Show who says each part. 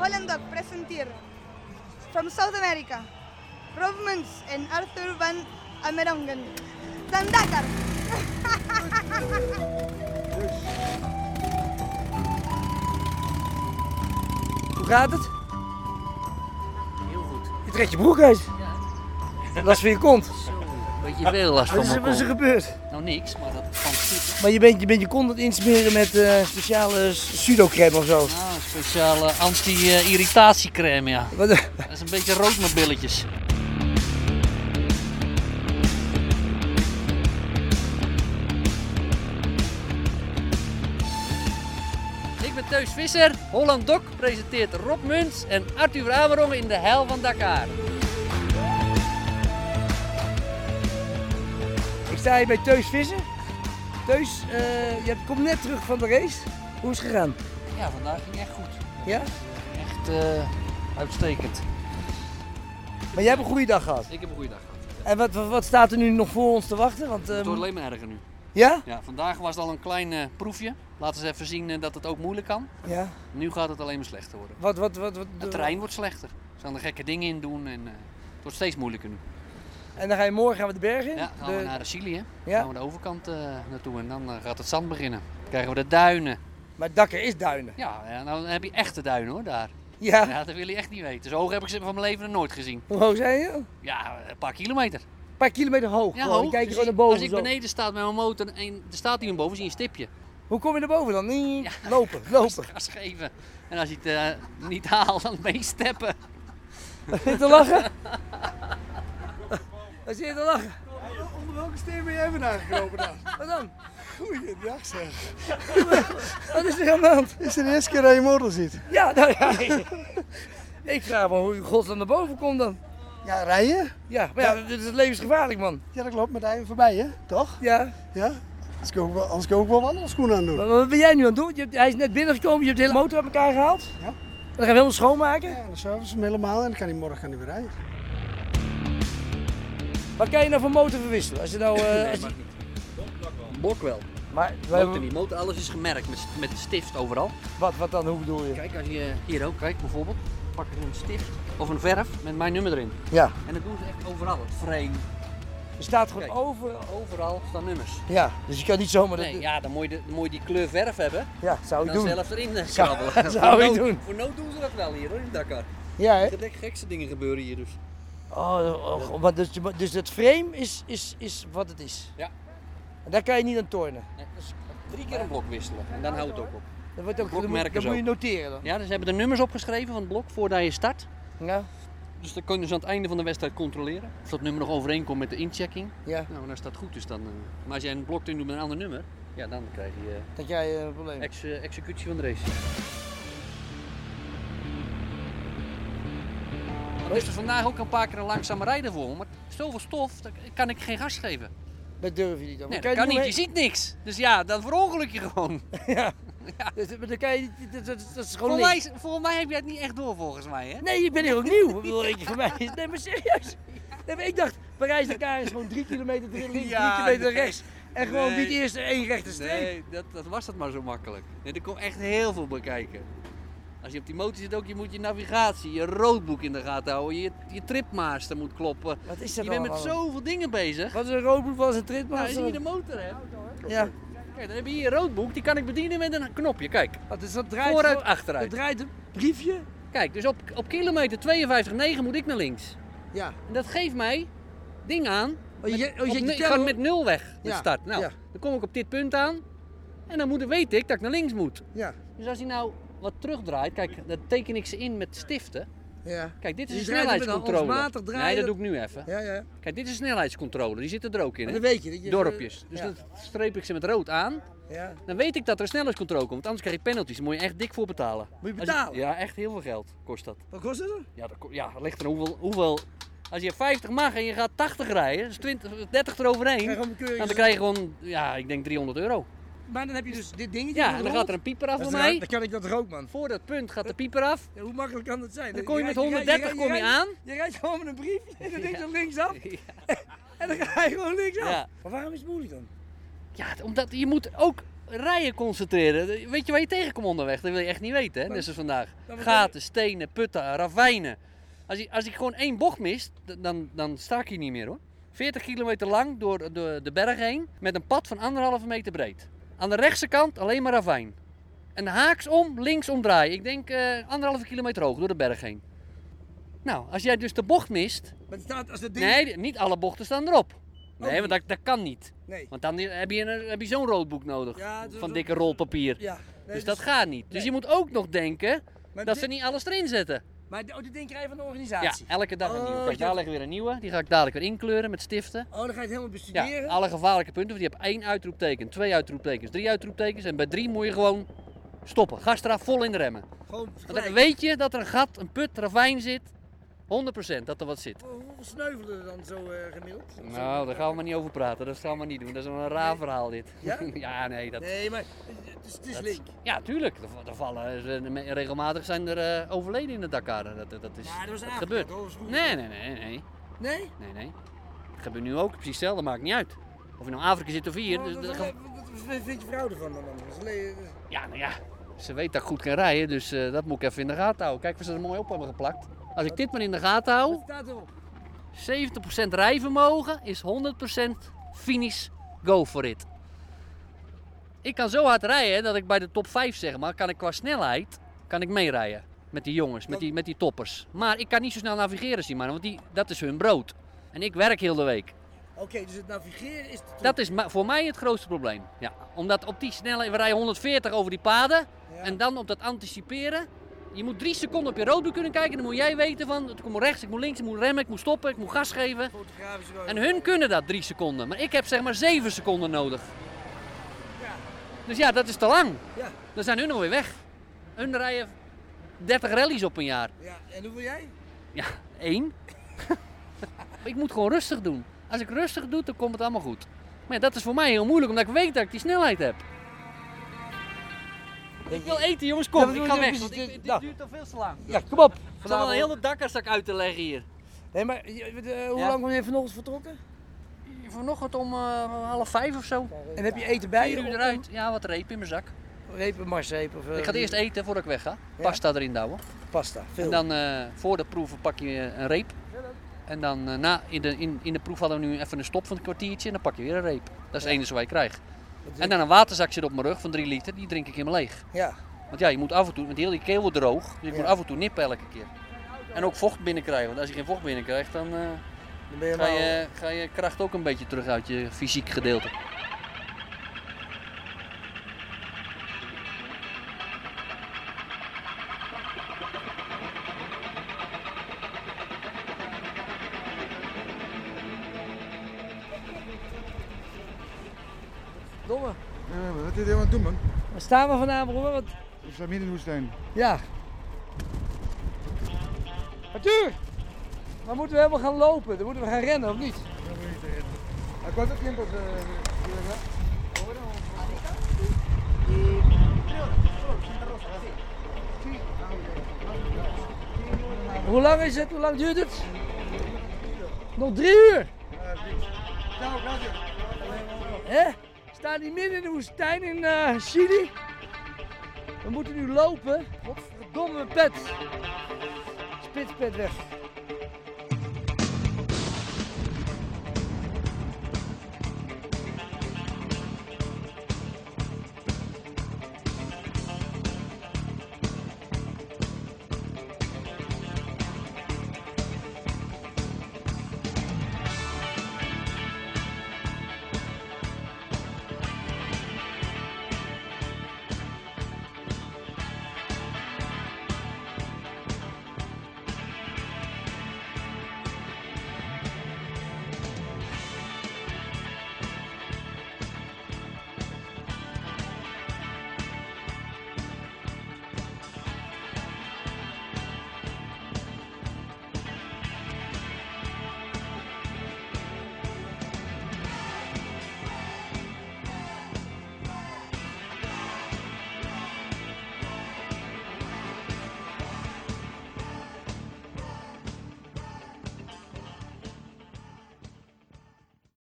Speaker 1: Holland Doc presenteert from South America, Rob Muntz en Arthur van Amerongen. Zandakar.
Speaker 2: Hoe gaat het?
Speaker 3: Heel goed.
Speaker 2: Je trekt je broek uit.
Speaker 3: Ja.
Speaker 2: Last van je kont.
Speaker 3: Zo, beetje veel last van mijn
Speaker 2: Wat is er
Speaker 3: kont.
Speaker 2: gebeurd?
Speaker 3: Nou niks, maar dat kan zitten.
Speaker 2: Maar je bent je kont aan het insmeren met speciale pseudocrème of zo.
Speaker 3: Nou, een speciale anti-irritatiecrème, ja.
Speaker 2: Wat,
Speaker 3: Dat is een beetje rood met billetjes. Ik ben Teus Visser. Holland Doc presenteert Rob Muntz en Arthur van Amerongen in de hel van Dakar.
Speaker 2: ik sta hier bij Teus Visser. Teus, je komt net terug van de race. Hoe is het gegaan?
Speaker 3: Ja, vandaag ging echt goed.
Speaker 2: Ja?
Speaker 3: Echt uitstekend.
Speaker 2: Maar jij hebt een goede dag gehad.
Speaker 3: Ik heb een goede dag gehad.
Speaker 2: En wat staat er nu nog voor ons te wachten? Want,
Speaker 3: Het wordt alleen maar erger nu.
Speaker 2: ja?
Speaker 3: Ja, vandaag was het al een klein proefje. Laten we eens even zien dat het ook moeilijk kan.
Speaker 2: Ja.
Speaker 3: Nu gaat het alleen maar slechter worden.
Speaker 2: Wat,
Speaker 3: Het terrein wordt slechter. Ze gaan er gekke dingen in doen en het wordt steeds moeilijker nu.
Speaker 2: En dan morgen gaan we de bergen in?
Speaker 3: Ja, gaan we naar Chili, hè?
Speaker 2: Ja.
Speaker 3: Gaan we de overkant naartoe en dan gaat het zand beginnen. Dan krijgen we de duinen.
Speaker 2: Maar Dakar is duinen.
Speaker 3: Ja, dan heb je echte duinen hoor, daar.
Speaker 2: Ja.
Speaker 3: Ja, dat wil je echt niet weten. Zo hoog heb ik ze van mijn leven nog nooit gezien.
Speaker 2: Hoe hoog zijn je?
Speaker 3: Ja, een paar kilometer.
Speaker 2: Een paar kilometer hoog.
Speaker 3: Ja,
Speaker 2: gewoon.
Speaker 3: hoog.
Speaker 2: Je kijkt
Speaker 3: Dus
Speaker 2: gewoon naar boven.
Speaker 3: als ik
Speaker 2: zo.
Speaker 3: beneden sta met mijn motor en er staat iemand boven, zie je een stipje.
Speaker 2: Hoe kom je naar boven dan? Niet
Speaker 3: Ja.
Speaker 2: lopen.
Speaker 3: Gas geven. En als je het niet haalt, dan meesteppen.
Speaker 2: Zit je te lachen? Wat zit je te lachen?
Speaker 4: Onder welke steen ben jij vandaan gekropen dan?
Speaker 2: Wat dan?
Speaker 4: Goeiedag zeg.
Speaker 2: Wat is er aan de hand?
Speaker 4: Is het de eerste keer dat je motor ziet?
Speaker 2: Ja, nou ja. Ik vraag me hoe je godsnaam naar boven komt dan.
Speaker 4: Ja, rijden?
Speaker 2: Ja, maar ja, dit is levensgevaarlijk man.
Speaker 4: Ja, dat klopt. Met hij voorbij, hè? Toch?
Speaker 2: Ja.
Speaker 4: Ja. Anders kan ik ook wel wandelschoenen aan doen.
Speaker 2: Wat ben jij nu aan het doen? Hij is net binnengekomen, je hebt de hele motor uit elkaar gehaald.
Speaker 4: Ja.
Speaker 2: Dan gaan we helemaal schoonmaken.
Speaker 4: Ja, dan service hem helemaal en dan kan hij morgen weer rijden.
Speaker 2: Wat kan je nou van motor verwisselen? Als je nou...
Speaker 3: Blok wel.
Speaker 2: Maar
Speaker 3: Motor niet. Motor, alles is gemerkt met stift overal.
Speaker 2: wat dan? Hoe bedoel je?
Speaker 3: Kijk, als je hier ook kijkt bijvoorbeeld, pak je een stift of een verf met mijn nummer erin.
Speaker 2: Ja.
Speaker 3: En dat doen ze echt overal. Het frame,
Speaker 2: Er staat gewoon
Speaker 3: Kijk. overal staan nummers.
Speaker 2: Ja, dus je kan niet zomaar...
Speaker 3: Nee, ja, dan moet je die kleur verf hebben
Speaker 2: Ja, zou
Speaker 3: en
Speaker 2: ik
Speaker 3: dan
Speaker 2: doen.
Speaker 3: zelf erin
Speaker 2: Zou-
Speaker 3: krabbelen.
Speaker 2: zou ik
Speaker 3: Voor nood-
Speaker 2: doen.
Speaker 3: Voor nood doen ze dat wel hier hoor, in Dakar.
Speaker 2: Ja, hè?
Speaker 3: De gekste dingen gebeuren hier dus.
Speaker 2: Maar dus het frame is wat het is.
Speaker 3: Ja.
Speaker 2: En daar kan je niet aan tornen.
Speaker 3: Nee, dus 3 keer een blok wisselen en dan houdt het ook op.
Speaker 2: Dat wordt ook,
Speaker 3: Blokmerken
Speaker 2: dat moet je
Speaker 3: zo.
Speaker 2: noteren dan.
Speaker 3: Ja, dus ze hebben de nummers opgeschreven van het blok voordat je start.
Speaker 2: Ja.
Speaker 3: Dus dan kun je dus aan het einde van de wedstrijd controleren of dat nummer nog overeenkomt met de inchecking.
Speaker 2: Ja,
Speaker 3: Nou, en als dat goed is dan... maar als jij een blok erin doet met een ander nummer, ja, dan krijg je
Speaker 2: dat jij een probleem.
Speaker 3: executie van de race. Ik moest er vandaag ook een paar keer een langzame rijden voor, maar zoveel stof, dan kan ik geen gas geven.
Speaker 2: Dat durf je niet. Dan.
Speaker 3: Nee,
Speaker 2: Maar
Speaker 3: dat kan
Speaker 2: je
Speaker 3: niet, je ziet niks. Dus ja, dan verongeluk je gewoon.
Speaker 2: Ja.
Speaker 3: Ja.
Speaker 2: Maar dan kan je niet, dat is gewoon
Speaker 3: Volgens mij heb jij het niet echt door volgens mij, hè?
Speaker 2: Nee, ik ben hier ook nieuw. Ik bedoel, voor mij is... Nee, maar serieus. Nee, maar ik dacht, Parijs-Dakar is gewoon 3 kilometer links, 3
Speaker 3: Ja,
Speaker 2: kilometer
Speaker 3: nee.
Speaker 2: rechts. En gewoon
Speaker 3: Nee.
Speaker 2: niet eerst één rechte streep.
Speaker 3: Nee, dat was het maar zo makkelijk. Nee, er komt echt heel veel bekijken. Als je op die motor zit ook, je moet je navigatie, je roadbook in de gaten houden, je tripmaster moet kloppen.
Speaker 2: Wat is dat
Speaker 3: Je bent met
Speaker 2: allemaal?
Speaker 3: zoveel dingen bezig.
Speaker 2: Wat is een roodboek, wat is een
Speaker 3: Nou, als
Speaker 2: tritmaster?
Speaker 3: je hier de motor hebt,
Speaker 2: Ja.
Speaker 3: kijk, dan heb je hier een roadbook, die kan ik bedienen met een knopje, kijk.
Speaker 2: Wat is dat draait
Speaker 3: Vooruit,
Speaker 2: gewoon-
Speaker 3: achteruit.
Speaker 2: Dat draait een briefje.
Speaker 3: Kijk, dus op kilometer 52,9 moet ik naar links.
Speaker 2: Ja.
Speaker 3: En dat geeft mij ding aan.
Speaker 2: Oh, je- oh, je zet je
Speaker 3: ik
Speaker 2: teller
Speaker 3: ga
Speaker 2: op.
Speaker 3: met 0 weg, met
Speaker 2: Ja,
Speaker 3: start. Nou,
Speaker 2: ja.
Speaker 3: dan kom ik op dit punt aan. En dan weet ik dat ik naar links moet.
Speaker 2: Ja.
Speaker 3: Dus als hij nou wat terugdraait, kijk, dan teken ik ze in met stiften.
Speaker 2: Ja.
Speaker 3: Kijk, dit is
Speaker 2: Je
Speaker 3: een
Speaker 2: draait hem met
Speaker 3: snelheidscontrole.
Speaker 2: handmatig draaien.
Speaker 3: Nee, dat doe ik nu even.
Speaker 2: Ja, ja.
Speaker 3: Kijk, dit is een snelheidscontrole, die zitten er ook in.
Speaker 2: En
Speaker 3: Hè?
Speaker 2: dan weet je dat je...
Speaker 3: Dorpjes. Dus
Speaker 2: ja.
Speaker 3: dan streep ik ze met rood aan.
Speaker 2: Ja.
Speaker 3: Dan weet ik dat er een snelheidscontrole komt, want anders krijg je penalties. Daar moet je echt dik voor betalen.
Speaker 2: Moet je
Speaker 3: Als
Speaker 2: betalen?
Speaker 3: ja, echt heel veel geld kost dat.
Speaker 2: Wat kost het dan?
Speaker 3: Ja, dat ligt er hoeveel... Als je 50 mag en je gaat 80 rijden, dus 30 eroverheen,
Speaker 2: Krijg je gewoon een keuring.
Speaker 3: dan krijg je gewoon, ja, ik denk €300.
Speaker 2: Maar dan heb je dus dit dingetje.
Speaker 3: Ja,
Speaker 2: met
Speaker 3: en dan
Speaker 2: rood.
Speaker 3: gaat er een pieper af
Speaker 2: Dat
Speaker 3: voor
Speaker 2: is
Speaker 3: mij.
Speaker 2: raar, Dan kan ik dat rook, man.
Speaker 3: Voor dat punt gaat de pieper af.
Speaker 2: Ja, hoe makkelijk kan dat zijn?
Speaker 3: Dan kom je met
Speaker 2: rijdt-
Speaker 3: 130 kom je
Speaker 2: rijdt-
Speaker 3: aan.
Speaker 2: Je rijdt gewoon met een brief en dan links en linksaf.
Speaker 3: Ja.
Speaker 2: En dan ga je gewoon linksaf.
Speaker 3: Ja.
Speaker 2: Maar waarom is het moeilijk dan?
Speaker 3: Ja, omdat je moet ook rijden concentreren. Weet je waar je tegenkomt onderweg? Dat wil je echt niet weten, hè? Net zoals vandaag. Gaten, stenen, putten, ravijnen. Als ik gewoon 1 bocht mist, dan sta ik hier niet meer hoor. 40 kilometer lang door de berg heen met een pad van 1,5 meter breed. Aan de rechtse kant alleen maar ravijn. En haaks om, links omdraaien. Ik denk 1,5 kilometer hoog door de berg heen. Nou, als jij dus de bocht mist...
Speaker 2: Maar het staat als dat ding...
Speaker 3: Nee, niet alle bochten staan erop. Nee,
Speaker 2: niet?
Speaker 3: want dat kan niet.
Speaker 2: Nee.
Speaker 3: Want dan heb je zo'n roodboek nodig.
Speaker 2: Ja,
Speaker 3: Van dikke rolpapier.
Speaker 2: Ja. Nee,
Speaker 3: Dus dat gaat niet. Dus je moet ook nog denken
Speaker 2: Maar
Speaker 3: dat ze niet alles erin zetten.
Speaker 2: Maar dit ding krijg je van de
Speaker 3: Ja,
Speaker 2: organisatie?
Speaker 3: elke dag een
Speaker 2: Oh,
Speaker 3: nieuwe. Kijk,
Speaker 2: ja.
Speaker 3: daar ligt weer een nieuwe. Die ga ik dadelijk weer inkleuren met stiften.
Speaker 2: Oh, dan ga je het helemaal
Speaker 3: Ja,
Speaker 2: bestuderen?
Speaker 3: alle gevaarlijke punten. Want je hebt 1 uitroepteken, 2 uitroeptekens, 3 uitroeptekens. En bij 3 moet je gewoon stoppen. Gas eraf, vol in de remmen.
Speaker 2: Gewoon
Speaker 3: Want dan
Speaker 2: gelijk.
Speaker 3: weet je dat er een gat, een put, ravijn zit. 100% dat er wat zit.
Speaker 2: Hoeveel sneuvelen er dan zo gemiddeld?
Speaker 3: Nou, daar gaan we maar niet over praten. Dat gaan we niet doen. Dat is wel een raar verhaal dit.
Speaker 2: Ja?
Speaker 3: Ja, nee. Dat,
Speaker 2: Nee, maar het is
Speaker 3: dat-
Speaker 2: link.
Speaker 3: Ja, tuurlijk. Er vallen, regelmatig zijn er overleden in de Dakar. Dat is,
Speaker 2: Ja, dat was een
Speaker 3: gebeurt. Nee.
Speaker 2: Nee?
Speaker 3: Nee. Dat gebeurt nu ook. Precies hetzelfde. Maakt niet uit. Of je nou Afrika zit of hier.
Speaker 2: Wat vind je vrouw ervan dan?
Speaker 3: Ja, nou ja. Ze weet dat ik goed kan rijden. Dus dat moet ik even in de gaten houden. Kijk, of ze er mooi op hebben geplakt. Als ik dit maar in de gaten hou.
Speaker 2: Wat staat erop?
Speaker 3: 70% rijvermogen is 100% finish, go for it. Ik kan zo hard rijden dat ik bij de top 5 zeg maar, kan ik qua snelheid kan ik meerijden met die jongens, met die toppers. Maar ik kan niet zo snel navigeren als die mannen, want dat is hun brood. En ik werk heel de week.
Speaker 2: Oké, dus het navigeren is...
Speaker 3: Dat is voor mij het grootste probleem. Ja, omdat op die snelheid, we rijden 140 over die paden
Speaker 2: Ja.
Speaker 3: en dan op dat anticiperen. Je moet 3 seconden op je roodboek kunnen kijken. Dan moet jij weten van, ik moet rechts, ik moet links, ik moet remmen, ik moet stoppen, ik moet gas geven.
Speaker 2: Fotografische
Speaker 3: En hun kunnen dat 3 seconden. Maar ik heb zeg maar 7 seconden nodig.
Speaker 2: Ja.
Speaker 3: Dus ja, dat is te lang.
Speaker 2: Ja.
Speaker 3: Dan zijn hun alweer weg. Hun rijden 30 rallies op een jaar.
Speaker 2: Ja, en hoeveel jij?
Speaker 3: Ja, 1. Ik moet gewoon rustig doen. Als ik rustig doe, dan komt het allemaal goed. Maar ja, dat is voor mij heel moeilijk, omdat ik weet dat ik die snelheid heb. Ik wil eten, jongens, kom.
Speaker 2: Ja,
Speaker 3: Ik
Speaker 2: maar
Speaker 3: ga
Speaker 2: doe-
Speaker 3: weg,
Speaker 2: doe-
Speaker 3: want
Speaker 2: doe-
Speaker 3: dit
Speaker 2: nou.
Speaker 3: duurt al veel te lang.
Speaker 2: Ja, kom op.
Speaker 3: Ik zal wel een hele dakkerzak uit te leggen hier.
Speaker 2: Nee, maar hoe
Speaker 3: Ja.
Speaker 2: lang ben je vanochtend vertrokken?
Speaker 3: Vanochtend om 4:30 of zo.
Speaker 2: En heb je eten bij
Speaker 3: 4
Speaker 2: je?
Speaker 3: uur eruit. Ja, wat reep in mijn zak.
Speaker 2: Repen, marsreep of...
Speaker 3: Ik ga het eerst eten voordat ik weg ga. Pasta erin douwen.
Speaker 2: Pasta, veel.
Speaker 3: En dan voor de proeven pak je een reep. En dan in de proef hadden we nu even een stop van een kwartiertje en dan pak je weer een reep. Dat is het enige wat je krijgt. En dan een waterzakje op mijn rug van 3 liter, die drink ik helemaal leeg.
Speaker 2: Ja.
Speaker 3: Want ja, je moet af en toe, want heel die keel wordt droog, dus ik moet af en toe nippen elke keer. En ook vocht binnenkrijgen, want als je geen vocht binnenkrijgt, dan
Speaker 2: Dan ben je
Speaker 3: ga je kracht ook een beetje terug uit je fysiek gedeelte.
Speaker 2: Domme.
Speaker 5: Wat is dit aan het doen, man?
Speaker 2: Waar staan we vanavond, broer? Wat...
Speaker 5: We staan midden in de woestijn.
Speaker 2: Ja. Arthur! Dan moeten we helemaal gaan lopen, dan moeten we gaan rennen, of niet?
Speaker 5: ¿Cuánto tiempo se
Speaker 2: Hoe lang is het? Hoe lang duurt het? Nog 3 uur!
Speaker 5: Ciao, gracias.
Speaker 2: Hè? We staan hier midden in de woestijn in Chili. We moeten nu lopen. Godverdomme mijn pet. Spitspet weg.